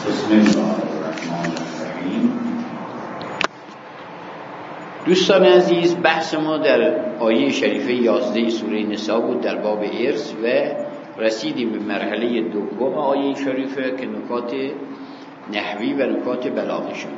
بسم الله الرحمن الرحیم. دوستان عزیز، بحث ما در آیه شریفه 11 سوره نساء بود در باب ارث و رسیدیم به مرحله دوم آیه شریفه که نکات نحوی و نکات بلاغیشون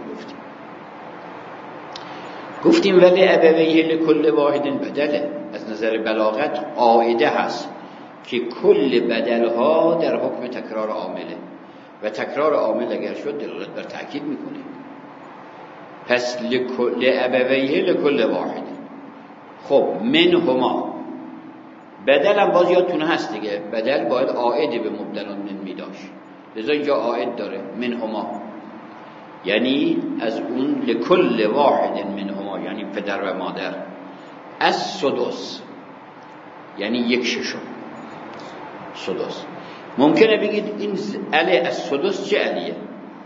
گفتیم ولی ابویه لکل واحد بدله. از نظر بلاغت قاعده هست که کل بدلها در حکم تکرار عامله و تکرار عامل اگر شد دلالت بر تأکید میکنه. پس ابویه لکل واحد. خب منهما بدل هم باز یادتون هست دیگه، بدل باید عائد به مبدل من میداشت، لذا اینجا عائد داره منهما، یعنی از اون لکل واحد منهما یعنی پدر و مادر. از سدس یعنی یک ششم سدس. ممکنه بگید این علی از سدس چه علیه؟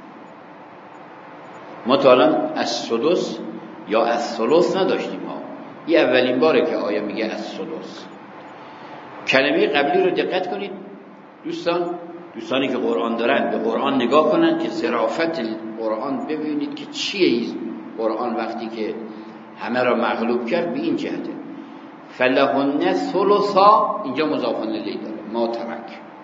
ما تا الان از سدس یا از ثلث نداشتیم ها. این اولین باره که آیه میگه از سدس. کلمه قبلی رو دقت کنید دوستانی که قرآن دارن به قرآن نگاه کنن که ظرافت قرآن ببینید که چیه قرآن وقتی که همه را مغلوب کرد به این جهته. فلهن ثلثا اینجا مضاف الیه داره، ما ترک.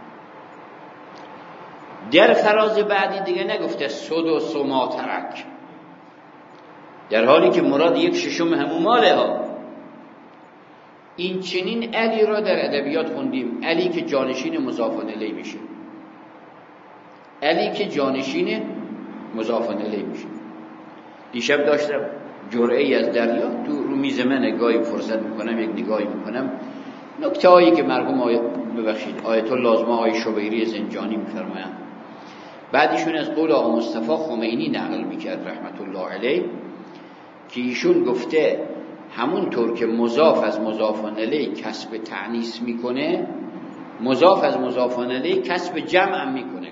در فراز بعدی دیگه نگفته سدس و ما ترک، در حالی که مراد یک ششم همون ماله ها. این چنین علی را در ادبیات خوندیم، علی که جانشین مضاف الیه میشه، علی که جانشین مضاف الیه میشه. دیشب داشتم جرعه‌ای از دریا تو رو میز من نگاهی فرصت میکنم، یک نگاهی میکنم نکته هایی که مرحوم آیت الله لازمه آقای شبیری زنجانی میفرمایند. بعدیشون از قول آقا مصطفی خمینی نقل میکرد رحمت الله علیه که ایشون گفته همونطور که مضاف از مضاف الیه کسب تأنیث میکنه، مضاف از مضاف الیه کسب جمع هم میکنه.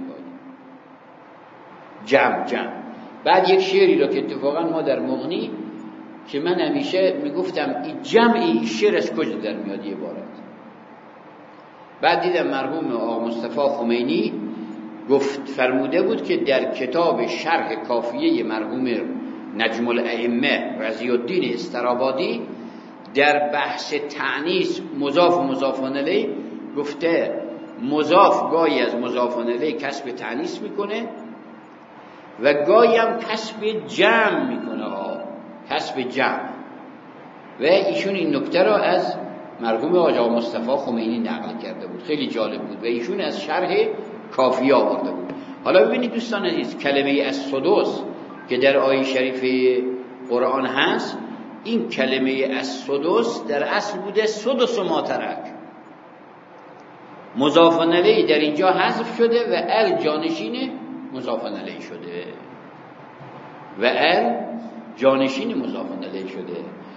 جمع. بعد یک شعری را که اتفاقا ما در مغنی که من همیشه میگفتم این جمعی شعر از کجا در میاد یه بارد. بعد دیدم مرحوم آقا مصطفی خمینی فرموده بود که در کتاب شرح کافیه مرحوم نجم الائمه رضی الدین استرابادی در بحث تأنیث مضاف و مضاف الیه گفته مضاف گاهی از مضاف الیه کسب تأنیث میکنه و گاهی هم کسب جمع میکنه کسب جمع. و ایشون این نکته را از مرحوم آقا مصطفی خمینی نقل کرده بود، خیلی جالب بود و ایشون از شرح کافیه آورده بود. حالا ببینید دوستان عزیز، کلمه از سدس که در آیه شریفه قرآن هست، این کلمه از سدس در اصل بوده سدس و ما ترک. مضاف الیه در اینجا حذف شده و ال جانشین مضاف الیه شده و ال جانشین مضاف الیه شده.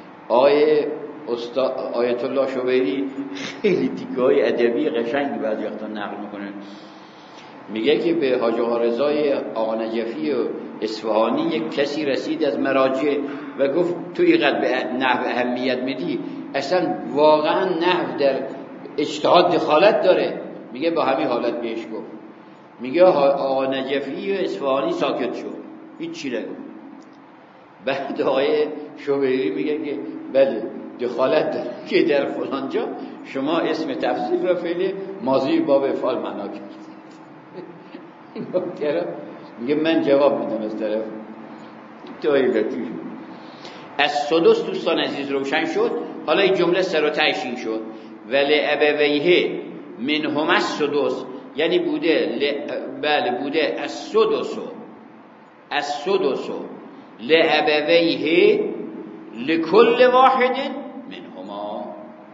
آیت الله شبیری خیلی تیکه‌های ادبی قشنگی بعضی وقتا نقل میکنه. میگه که به حاج آقا رضای آقا نجفی و اصفهانی یک کسی رسید از مراجع و گفت تو اینقدر به نحو اهمیت میدی، اصلا واقعا نحو در اجتهاد دخالت داره. میگه با همین حالت بهش گفت. میگه آقا نجفی و اصفهانی ساکت شد، هیچ چی نگفت. بعد آقای شبیری میگه که بله دخالت داره که در فلان جا شما اسم تفسیر را فعل ماضی باب افعال معنا کرد. این نکته میگه من جواب میدم از طرف تویلتی. از سدس دوستان عزیز روشن شد. حالا این جمله سر و تهش این شد ولی ابویه منهما السدس، یعنی بوده بله بوده از سدس لابویه لکل واحد منهما.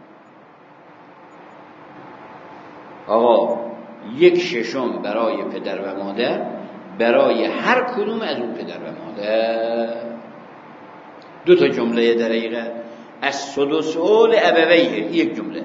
آقا یک ششم برای پدر و مادر برای هر کدوم از اون پدر و مادر. دو تا جمله در حقیقت از سدس لابویه یک جمله.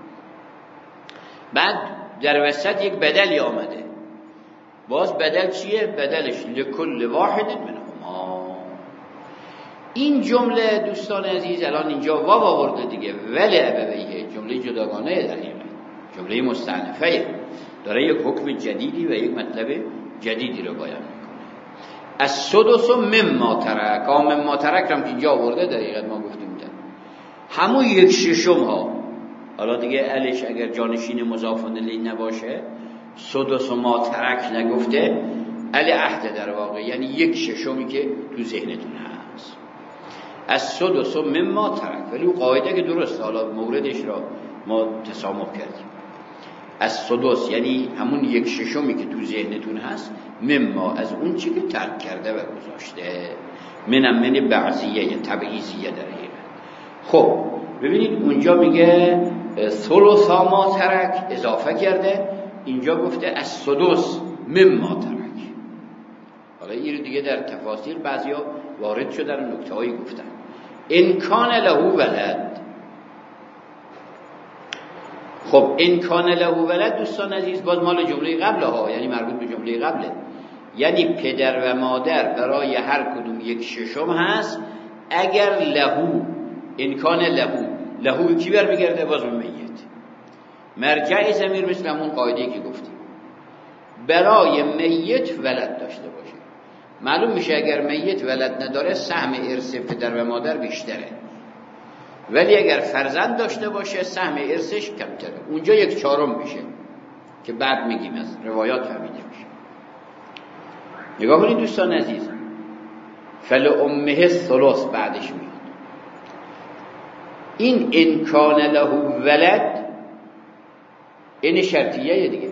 بعد در وسط یک بدلی آمده. باز بدل چیه؟ بدلش لکل واحد منهما. این جمله دوستان عزیز الان اینجا واو آورده دیگه، ولی ابویه جمله جداگانه در حقیقت، جمله مستأنفه، داره یک حکم جدیدی و یک مطلب جدیدی رو بیان میکنه. از سدس و مما ترک، مما ترک هم که اینجا آورده دقیقاً ما گفتیم همون 1/6 ها. حالا دیگه الش اگر جانشین مضاف الیه نباشه، سدس و ما ترک نگفته، ال عهد در واقع یعنی 1/6 که تو ذهنتون هست. از سدس و مما ترک، ولی اون قاعده که درسته، حالا موردش را ما تسامح کردیم. از سدس یعنی همون 1/6 که تو ذهنتون هست، مما از اون چی که ترک کرده و گذاشته، من بعضیه تبعیضیه در حقیقت. خب ببینید اونجا میگه ثلثا ما ترک اضافه کرده، اینجا گفته از سدس مما ترک. حالا این رو دیگه در تفاسیر بعضیا وارد شدن، نکته هایی گفتن. ان کان له ولد، خب ان کان له ولد دوستان عزیز باز مال جمله قبله ها، یعنی مربوط به جمله قبله، یعنی پدر و مادر برای هر کدوم 1/6 هست اگر لهو، ان کان لهو کی برمیگرده؟ باز به میت. مرجع ضمیر مثل همون قاعده‌ای که گفتیم برای میت ولد داشته باشه. معلوم میشه اگر میت ولد نداره سهم ارث پدر و مادر بیشتره، ولی اگر فرزند داشته باشه سهم ارثش کمتره، اونجا 1/4 میشه که بعد میگیم از روایات فهمیده میشه. نگاه کنید دوستان عزیز، فلأمه الثلث بعدش میاد. این ان کان له ولد این شرطیه دیگه.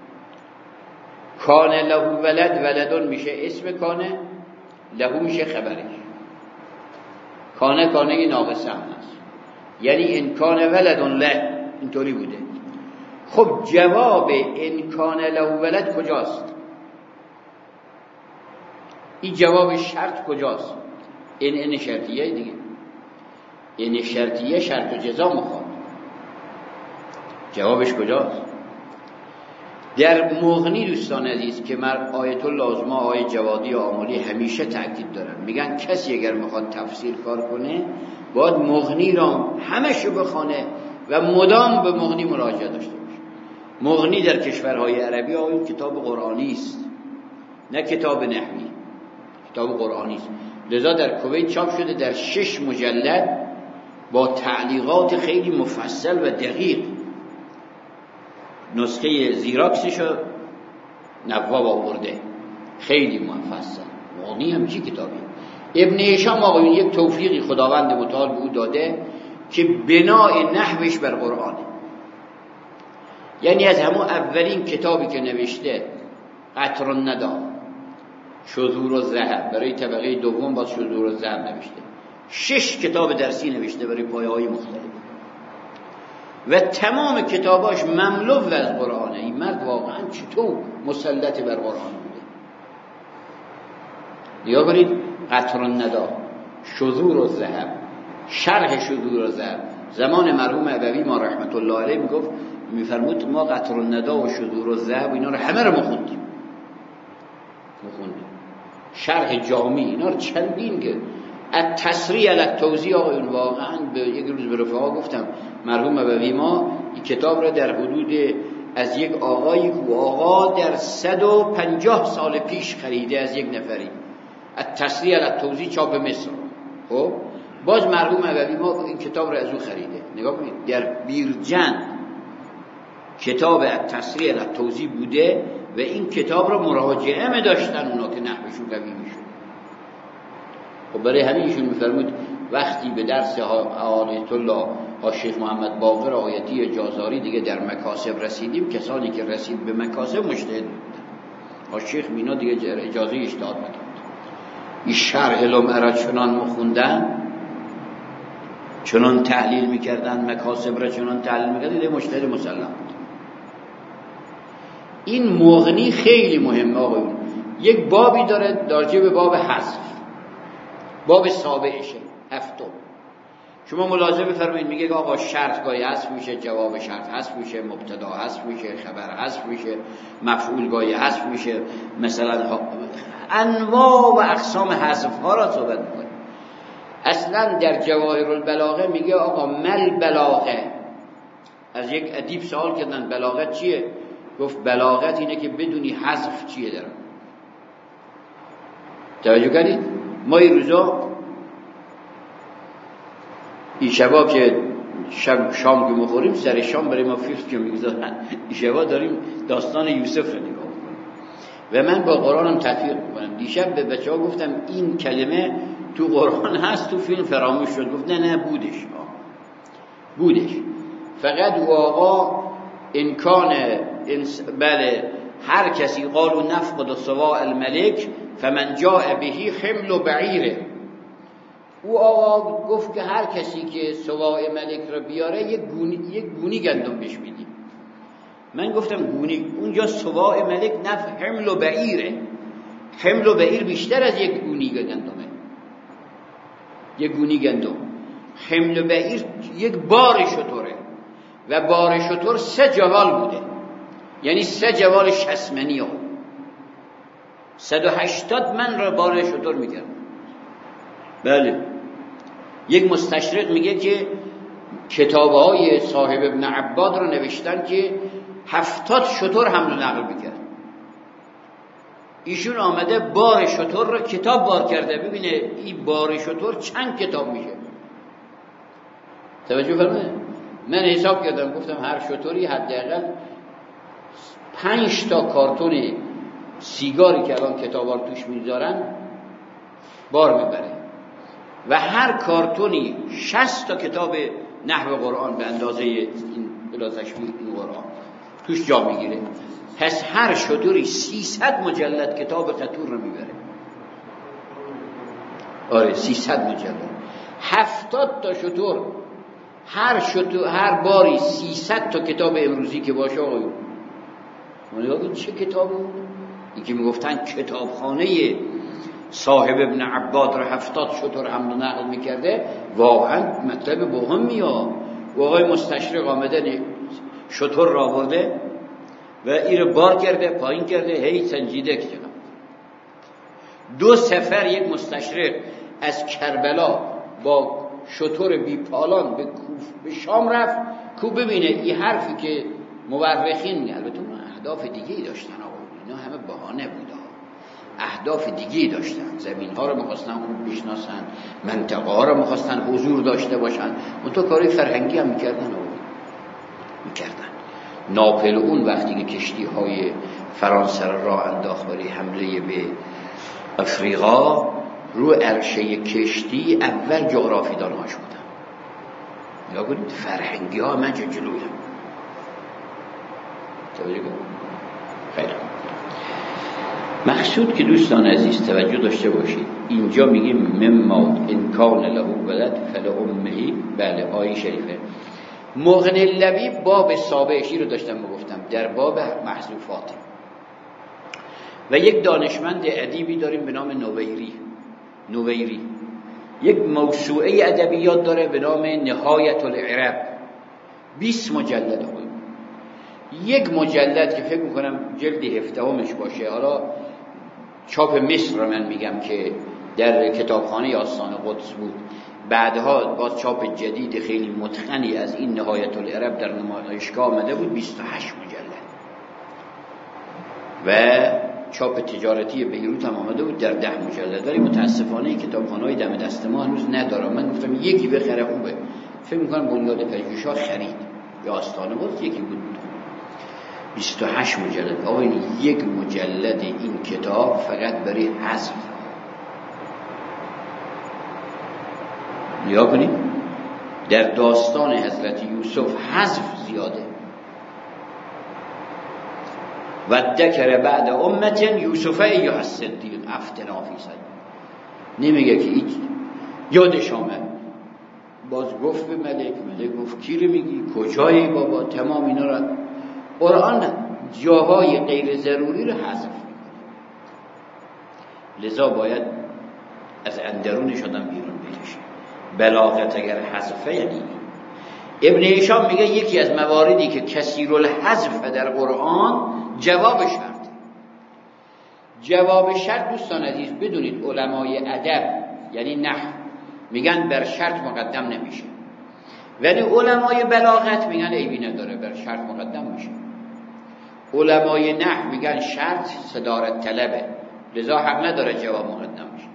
کان له ولد، ولدون میشه اسم کانه، له میشه خبرش. کانه ناقصه هم هست، یعنی ان کان ولدون له، اینطوری بوده. خب جواب ان کان له ولد کجاست؟ این جواب شرط کجاست؟ این شرطیه دیگه. این شرطیه شرط و جزا مخواد. جوابش کجاست؟ در مغنی دوستان عزیز که آیت اللازمه، آیت جوادی و آمالی همیشه تأکید دارن، میگن کسی اگر میخواد تفسیر کار کنه باید مغنی را همشو بخونه و مدام به مغنی مراجعه داشته باشه. مغنی در کشورهای عربی این کتاب قرآنی است، نه کتاب نحوی، کتاب قرآنی است. لذا در کویت چاپ شده در 6 مجلد با تعلیقات خیلی مفصل و دقیق. نسخه زیراکسشو نواب آورده، خیلی مفصل. مغنی هم چی کتابی؟ ابن هشام آقایون یک توفیقی خداوند متعال به او داده که بنای نحوش بر قرآنه. یعنی از همون اولین کتابی که نوشته قطر الندى، شذور الذهب، برای طبقه دوم باز شذور الذهب نوشته. 6 کتاب درسی نوشته برای پایه‌های مختلف و تمام کتاباش مملو از قرآنه. این مرد واقعا چطور مسلط بر قرآن بوده. یا برید قطر الندى، شذور الذهب، شرح شذور الذهب. زمان مرحوم ابوی ما رحمت الله علیه میفرمود ما قطر الندى و شذور الذهب اینا رو همه رو مخوندیم. شرح جامی اینا رو چندین که التسریع علی التوزیع. آقایون واقعا به یک روز به رفقا گفتم مرحوم ابوی ما این کتاب را در حدود از یک آقایی که آقا در 150 سال پیش خریده از یک نفری، التسریع علی التوزیع چاپ مصر. خب باز مرحوم ابوی ما این کتاب را از او خریده. نگاه کنید در بیرجند کتاب التسریع علی التوزیع بوده و این کتاب را مراجعه می داشتن اونا که نحوشون قوی میشد. خب برای همین ایشون میفرمود وقتی به درس آیت الله ها شیخ محمد باقر آیتی جازاری دیگه در مکاسب رسیدیم، کسانی که رسید به مکاسب مجتهد بودن. ها شیخ مینا دیگه اجازه اجتهاد نداد. این شرح لمعه چنان مخوندن، چنان تحلیل میکردن، مکاسب را چنان تحلیل میکردن، دیگه مجتهد مسلم بود. این مغنی خیلی مهمه آقایون. یک بابی داره راجع به باب حذف، باب سابعشه، هفتم. شما ملاحظه بفرمایید میگه آقا شرط گاهی حذف میشه، جواب شرط حذف میشه، مبتدا حذف میشه، خبر حذف میشه، مفعول گاهی حذف میشه، مثلا انواع و اقسام حذف ها را صحبت میکنه. اصلا در جواهر البلاغه میگه آقا مل بلاغه. از یک ادیب سوال کردن بلاغت چیه؟ گفت بلاغت اینه که بدونی حذف چیه دارم. توجه کردید؟ ما این روزا این شبا که شام که میخوریم، سر شام برای ما فیلم که میگذارن، این شبا داریم داستان یوسف رو نگاه میکنیم و من با قرآنم تطبیق میکنم. دیشب به بچه ها گفتم این کلمه تو قرآن هست، تو فیلم فراموش شد. گفت نه بودش. فقط او آقا انکان بله هر کسی قالوا نفقد صواع الملک فمن جاء بهی حمل بعیره. او آقا گفت که هر کسی که صواع ملک رو بیاره یک گونی گندم بهش میدیم. من گفتم گونی، اونجا صواع ملک حمل بعیره. حمل بعیر بیشتر از یک گونی گندمه. یک گونی گندم، حمل بعیر یک بار شتره و بار شتر 3 جوال بوده، یعنی 3 جوال 60 منی ها 180 من را بار شتر میکرد. بله یک مستشرق میگه که کتابهای صاحب ابن عباد رو نوشتن که 70 شتر حمل و نقل میکرد. ایشون آمده بار شتر رو کتاب بار کرده. ببینه این بار شتر چند کتاب میشه. توجه فرمایید. من حساب کردم، گفتم هر شتری حداقل 5 تا کارتون سیگاری که الان کتابا رو توش میذارن بار میبره و هر کارتونی 60 تا کتاب نحو قرآن به اندازه این بلا تشبیه این قرآن توش جا میگیره. پس هر شتری 300 مجلد کتاب قطور رو میبره. آره 300 مجلد. 70 تا شتر، هر باری 300 تا کتاب امروزی که باشه. آقایون من چه کتاب بود؟ این که میگفتن کتابخانه صاحب ابن عباد رو 70 شتر حمل و نقل میکرده، واقعا مطلب مهمی ها. و آقای مستشرق آمده شتر را آورده و این رو بار کرده، پایین کرده، هی سنجیده که 2 سفر یک مستشرق از کربلا با شتر بی پالان به شام رفت کو ببینه این حرفی که مورخین میگن. البته اون اهداف دیگه‌ای داشتن آقا، اینا همه بهانه بود. اهداف دیگه‌ای داشتن، زمین ها رو می‌خواستن خوب بشناسن، منطقه ها رو می‌خواستن حضور داشته باشن. اون تو کاری فرهنگی هم می‌کردن. ناپلئون وقتی که کشتی‌های فرانسه را راه انداخت برای حمله به افریقا، رو عرشه کشتی اول جغرافی‌دان‌هاش بودن. یا کنید فرهنگی ها من جلویم. خیلی مقصود که دوستان عزیز توجه داشته باشید، اینجا میگیم مما انکان له ولد فلامه. بله آیه شریفه. مغنی لبیب باب سابقشی رو داشتم میگفتم در باب محذوفات. و یک دانشمند ادیبی داریم به نام نویری، یک موسوعه ادبیات داره به نام نهایت العرب، 20 مجلد بود. یک مجلد که فکر میکنم جلد 17مش باشه، حالا چاپ مصر رو من میگم که در کتابخانه آستان قدس بود، بعدها باز چاپ جدید خیلی متقنی از این نهایت العرب در نمایشگاه آمده بود، 28 مجلد. و چاپ تجارتی بیروت هم آمده بود در 10 مجلد. ولی متاسفانه کتابخانه‌های دم دست ما هنوز ندارم. من گفتم یکی بخره خوبه. فکر می‌کنم بنیاد پژوهش‌ها خرید یا آستانه بود، یکی بود 28 مجلد. آقا این یک مجلد این کتاب فقط برای حذف. نگاه کنید در داستان حضرت یوسف حذف زیاده. و ذکر بعد امت یوسف ایها الصدیق افتنا فی صدر. نمیگه که هیچ یادش آمد، باز گفت به ملک گفت کی رو میگی، کجایی بابا، تمام اینا را قرآن جاهای غیر ضروری رو حذف میکنه. لذا باید از اندرونش آدم بیرون بکشه. بلاغت اگر حذفه یعنی ابن هشام میگه یکی از مواردی که کثیر الحذف در قرآن جواب شرط دوستان عزیز بدونید علمای ادب یعنی نحو میگن بر شرط مقدم نمیشه، ولی علمای بلاغت میگن عیبی نداره بر شرط مقدم میشه. علمای نحو میگن شرط صدارت طلبه، لذا حق نداره جواب مقدم میشه.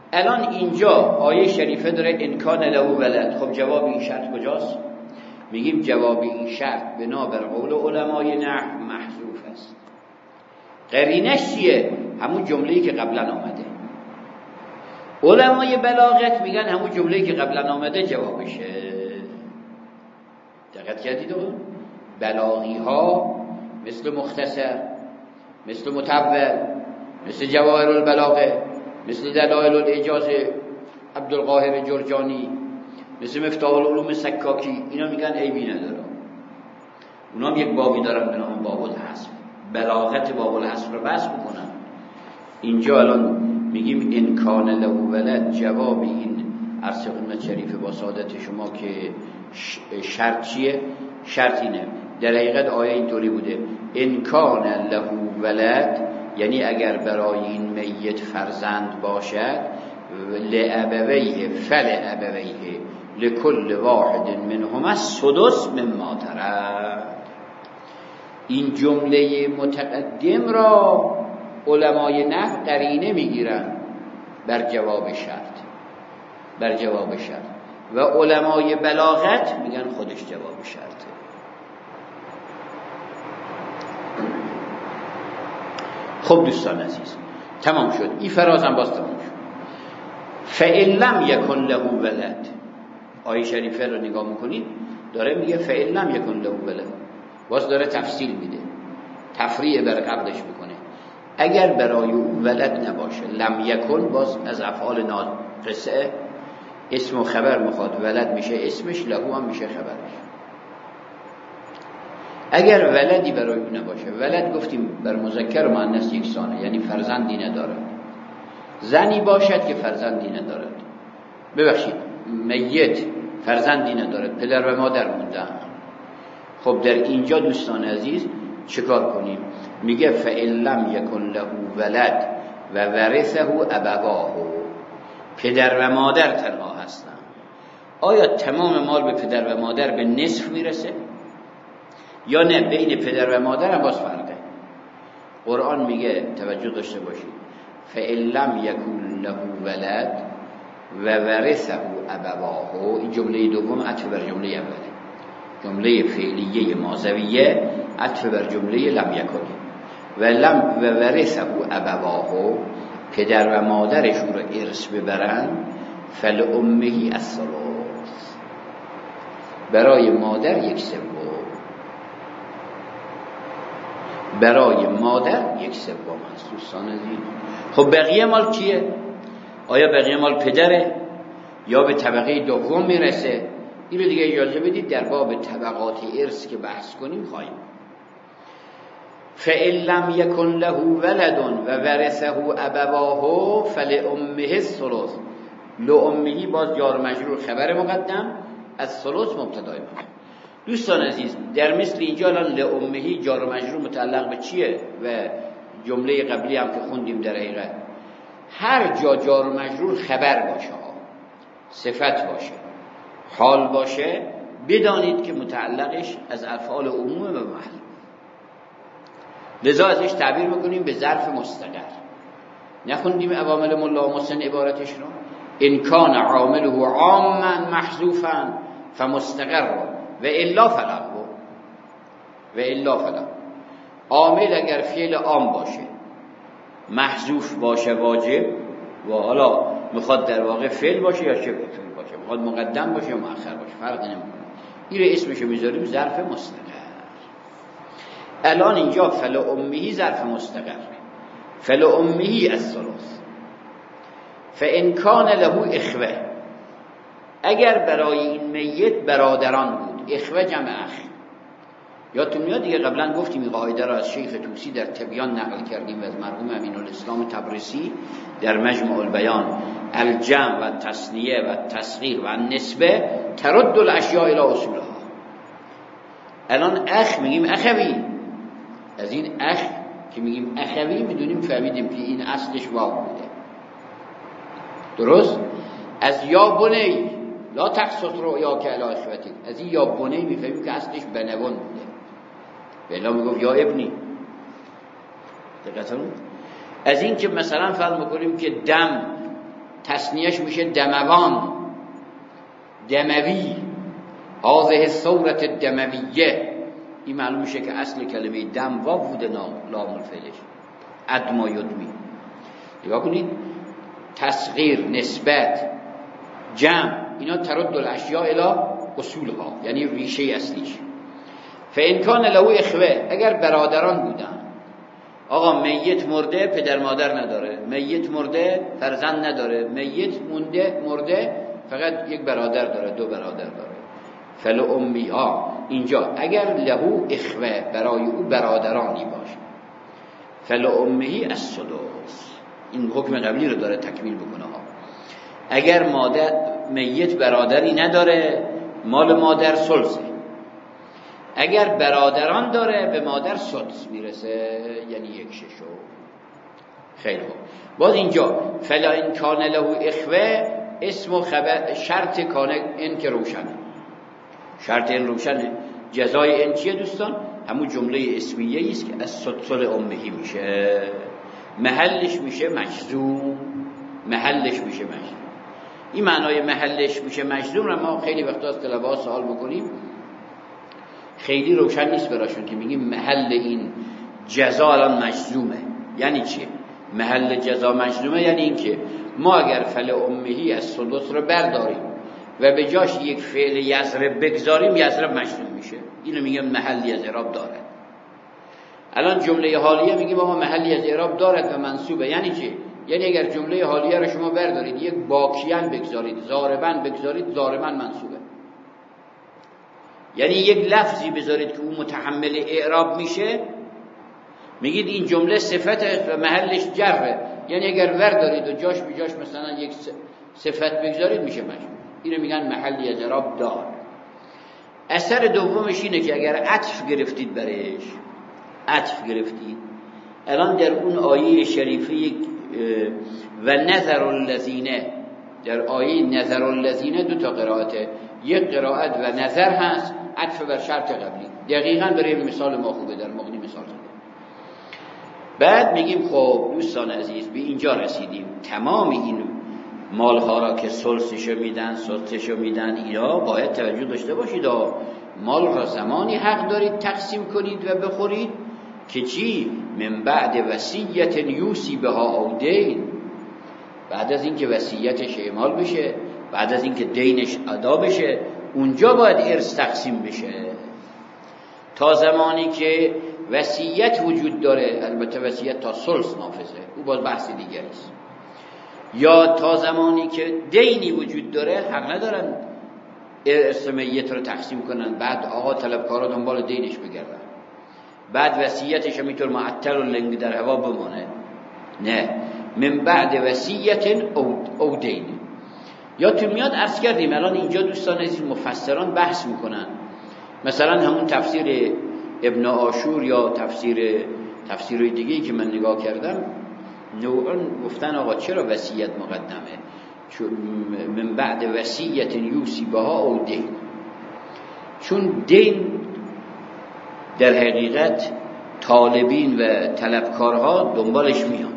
الان اینجا آیه شریفه داره ان کان له ولد. خب جواب این شرط کجاست؟ میگیم جواب این شرط بنا بر قول علمای نحو محذوف است. قرینش چیه؟ همون جمله‌ای که قبلا آمده. علمای بلاغت میگن همون جمله‌ای که قبلا آمده جوابشه. دقت کردید؟ بلاغی ها مثل مختصر، مثل متول، مثل جواهر البلاغه، مثل دلائل الاعجاز عبدالقاهر جرجانی، مثل مفتاح العلوم سکاکی، اینا میگن عیبی نداره. اونا هم یک بابی دارن به نام باب الحذف، بلاغت باب الحذف رو بحث میکنن. اینجا الان میگیم ان کان له ولد، جواب این عرض خدمت شریف با سعادت شما که شرط چیه؟ شرط اینه. در حقیقت آیه اینطوری بوده ان کان له ولد، یعنی اگر برای این میت فرزند باشد، لابویه فلابویه لکل واحد منهما السدس مما ترک. این جمله متقدم را علمای نحو قرینه میگیرن بر جواب شرط، بر جواب شرط، و علمای بلاغت میگن خودش جواب شرطه. خب دوستان عزیز تمام شد. این فراز هم باز تمام شد. فإن لم یکن له ولد، آیه شریفه رو نگاه میکنید داره میگه فإن لم یکن له ولد، باز داره تفصیل میده، تفریع بر قبلش میکنه. اگر برای او ولد نباشه، لم یکن باز از افعال ناقصه، اسم و خبر میخواد، ولد میشه اسمش، له هم میشه خبرش. اگر ولدی برای او نباشه، ولد گفتیم بر مذکر و مؤنث یکسانه، یعنی فرزندی ندارد. زنی باشد که فرزندی ندارد، ببخشید میت فرزندی ندارد، پدر و مادر موندن. خب در اینجا دوستان عزیز چیکار کنیم؟ میگه فإن لم یکن له ولد و ورثه ابواه، پدر و مادر تنها هستن. آیا تمام مال به پدر و مادر به نصف میرسه یا نه؟ بین پدر و مادر هم باز فرقه. قرآن میگه توجه داشته باشید فإن لم یکن له ولد و ورثه ابواه، این جمله دوم عطف بر جمله اوله، جمله فعلیه ماضیه عطف بر جمله لم یکن. و ورثه ابواه، پدر و مادرش رو ارث ببرن، فلأمه الثلث، برای مادر یک سوم، برای مادر یک سوم است دوستان عزیز. خب بقیه مال کیه؟ آیا بقیه مال پدره یا به طبقه دوم میرسه؟ این رو دیگه اجازه بدید در باب طبقات ارث که بحث کنیم خواهیم. فإن لم یکن له ولد و ورثه ابواه فلأمه الثلث، لأمه باز جار مجرور خبر مقدم، از ثلث مبتدای مقدم. دوستان عزیز در مثل اینجا الان لأمه جار مجرور متعلق به چیه؟ و جمله قبلی هم که خوندیم در حقیقت هر جا جار مجرور خبر باشه، صفت باشه، حال باشه، بدانید که متعلقش از افعال عموم و محل، لذا ازش تعبیر میکنیم به ظرف مستقر. نخوندیم عوامل ملا محسن عبارتش رو؟ ان کان عامله عاما محذوفا فمستقر و الا فلا، و الا فلا. عامل اگر فعل عام باشه، محذوف باشه واجب، و حالا میخواد در واقع فعل باشه یا شبه فعل باشه، میخواد مقدم باشه یا مؤخر باشه، فرق نمیکنه، این رو اسمشو میذاریم ظرف مستقر. الان اینجا فلأمه ظرف مستقر، فلأمه الثلث. فإن کان له اخوه، اگر برای این میت برادران بود، اخوه جمع اخ. یادتون میاد دیگه قبلا گفتیم این قاعده را از شیخ طوسی در تبیان نقل کردیم و از مرحوم امین الاسلام تبریسی در مجمع البیان، الجمع و تثنیه و تصغیر و نسبه ترد الاشیاء الى اصولها. الان اخ میگیم اخوی، از این اخ که میگیم اخوی میدونیم فهمیدیم که این اصلش واو بوده، درست؟ از یا بنی لا تقصد رؤیا که الی اخوتی، از این یا بنی میفهمیم که اصلش بنون بوده، بلا میگفت یا ابنی. دقیقاً از این که مثلا فرض میکنیم که دم تثنیهش میشه دموان، دموی، هذه صورت دمویه. این معلوم میشه که اصل کلمه دم واو بوده، لام الفعلش ادما یدمی. نگاه کنید، تصغیر، نسبت، جمع، اینا ترد الاشیاء الی اصولها، یعنی ریشه اصلیش. فان کان له اخوه، اگر برادران بودن، آقا میت مرده پدر مادر نداره، میت مرده فرزند نداره، میت مرده فقط یک برادر داره، دو برادر داره. فلأمیها، اینجا اگر له اخوه، برای او برادرانی باشه، فلأمیه السدس، این حکم قبلی رو داره تکمیل بکنه ها. اگر میت برادری نداره، مال مادر ثلثه. اگر برادران داره، به مادر سدس میرسه، یعنی 1/6. خیلی خوب. باز اینجا فلا ان کان له اخوه، اسم و خبر، شرط کان ان که روشنه، شرط این روشنه. جزای این چیه دوستان؟ همون جمله اسمیه است که از سدسل امهی میشه، محلش میشه مجزوم، محلش میشه مجزوم. این معنای محلش میشه مجزوم رو ما خیلی وقتا از طلبه‌ها سوال میکنیم، خیلی روشن نیست براشون که میگیم محل این جزا الان مجزومه. یعنی چیه محل جزا مجزومه؟ یعنی این که ما اگر فل امهی از سدس رو برداریم و به جاش یک فعل یضرب بگذاریم، یضرب مجزوم میشه. اینو میگم محلی از اعراب دارد. الان جمله حالیه میگیم آقا محلی از اعراب دارد و منصوبه. یعنی چی؟ یعنی اگر جمله حالیه رو شما بردارید یک باکیان بگذارید، ضاربن بگذارید، ضاربن منصوبه. یعنی یک لفظی بذارید که اون متحمل اعراب میشه، میگید این جمله صفت و محلش جره. یعنی اگر بردارید و جاش به جاش مثلا یک صفت بگذارید میشه مجزوم. اینو میگن محلی از اعراب دار. اثر دومش اینه که اگر عطف گرفتید برش، عطف گرفتید، الان در اون آیه شریفه و نظر الذین، در آیه نظر الذین دو تا قرائته، یک قرائت و نظر هست عطف بر شرط قبلی. دقیقاً برای مثال ما خوبه، در مغنی مثال زده. بعد میگیم خب دوستان عزیز به اینجا رسیدیم، تمام این مالها را که ثلثشو میدن، سدسشو میدن، اینا باید توجه داشته باشید. مال را زمانی حق دارید تقسیم کنید و بخورید که چی؟ من بعد وصیت یوصی بها او دین، بعد از اینکه وصیتش اعمال بشه، بعد از اینکه دینش ادا بشه، اونجا باید ارث تقسیم بشه. تا زمانی که وصیت وجود داره، البته وصیت تا ثلث نافذه، او باز بحث دیگری است، یا تا زمانی که دینی وجود داره حق ندارن ارث میت رو تقسیم کنن، بعد آقا طلبکارا دنبال دینش بگردن، بعد وصیتش همینطور معطل و لنگ در هوا بمانه. نه، من بعد وصیت او دین. یا تو میاد عرض کردیم الان اینجا دوستان عزیز مفسران بحث میکنن، مثلا همون تفسیر ابن عاشور یا تفسیرهای دیگه‌ای که من نگاه کردم، نوعاً گفتن آقا چرا وصیت مقدمه؟ چون من بعد وصیت یوصی بها او دین، چون دین در حقیقت طالبین و طلبکارها دنبالش میان،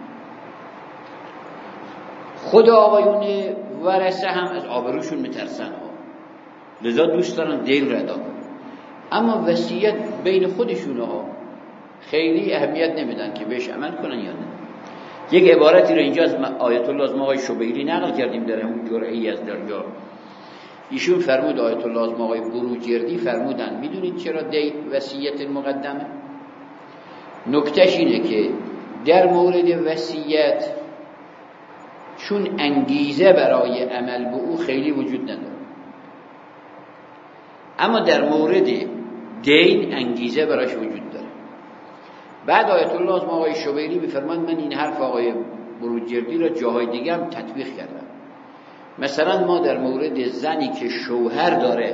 خود آقایون ورثه هم از آبروشون میترسن، لذا دوست دارن دین رو ادا کنن. اما وصیت بین خودشون خیلی اهمیت نمیدن که بهش عمل کنن یا نه. یک عبارتی رو اینجا از آیت الله از آقای شبیری نقل کردیم در همون جرعی از درجا. ایشون فرمود، آیت الله از آقای بروجردی فرمودن میدونید چرا وصیت مقدمه؟ نکتهش اینه که در مورد وصیت چون انگیزه برای عمل به او خیلی وجود نداره، اما در مورد دین انگیزه براش وجود داره. بعد آیت الله از آقای شبیری میفرماد من این حرف آقای بروجردی را جاهای دیگه هم تطبیق کردم. مثلا ما در مورد زنی که شوهر داره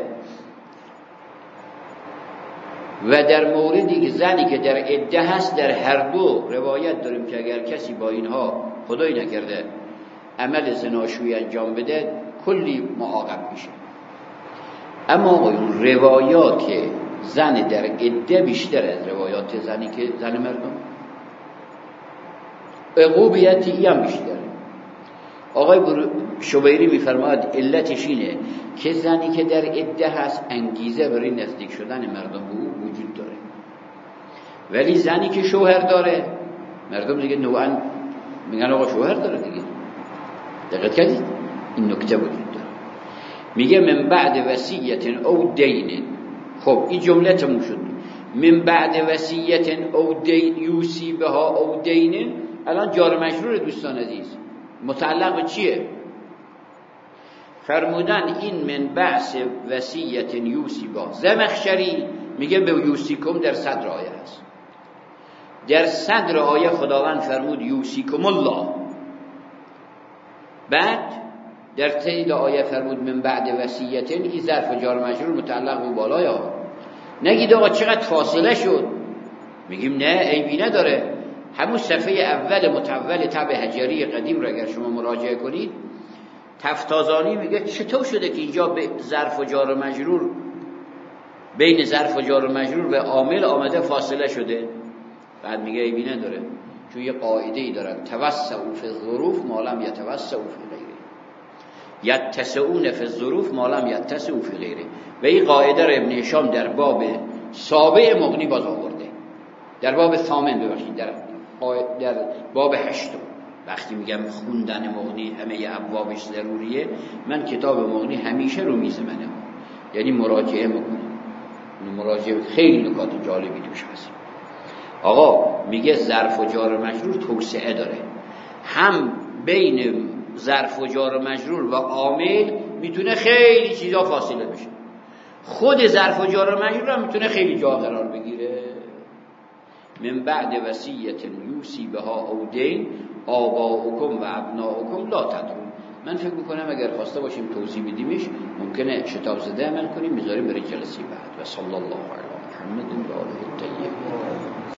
و در موردی که زنی که در عده هست، در هر دو روایت داریم که اگر کسی با اینها خدای نکرده عمل زناشویی انجام بده کلی معاقب میشه. اما روایات زن در عده بیشتر از روایات زنی که زن مردم، عقوبیتی هم بیشتره. آقای شبیری میفرماید علتش اینه که زنی که در عده هست انگیزه برای نزدیک شدن مردم به او وجود داره، ولی زنی که شوهر داره مردم دیگه نوعا میگن آقا شوهر داره دیگه. دقت کردید؟ این نکته وجود داره. میگه من بعد وصیت او دین. خب این جمله تموم شد. من بعد وصیت او دین یوسی بها او دین. الان جار مجرور دوستان عزیز متعلق به چیه؟ فرمودن این من بعد وصیت یوسی بها. زمخشری میگه به یوسیکم در صدر آیه هست. در صدر آیه خداوند فرمود یوسیکم الله، بعد در تیل آیه فرمود من بعد وصیت. این ظرف جار مجرور متعلق به بالای ها. نگید آقا چقدر فاصله شد، میگیم نه عیبی نداره. همون صفحه اول متول طبع حجری قدیم رو اگر شما مراجعه کنید تفتازانی میگه چطور شده که اینجا به ظرف و جار مجرور بین ظرف و جار مجرور و عامل آمده فاصله شده. بعد میگه عیبی نداره، چون یه قاعده ای دارن توسعوا فی الظروف ما لم یتوسعوا فی غیره، یتسعون فی الظروف ما لم یتسعوا فی غیره. و این قاعده رو ابن هشام در باب سابع مغنی باز آورده، در باب ثامن ببخشید در باب 8. وقتی میگم خوندن مغنی همه ابوابش ضروریه، من کتاب مغنی همیشه رو میز منه، یعنی مراجعه میکنم. مراجعه خیلی نکات جالبی توش هست. آقا میگه ظرف و جار مجرور توسعه داره، هم بین ظرف و جار مجرور و عامل میتونه خیلی چیزا فاصله بشه، خود ظرف و جار مجرور هم میتونه خیلی جا قرار بگیره. من بعد وصیت یوسی بها او دین آباؤکم و ابناؤکم لا تدرون. من فکر میکنم اگر خواسته باشیم توضیح بدیمش ممکنه شتاب زده عمل کنیم، میذاریم برای جلسه بعد. و صلی الله علی محمد و آله الطاهرین.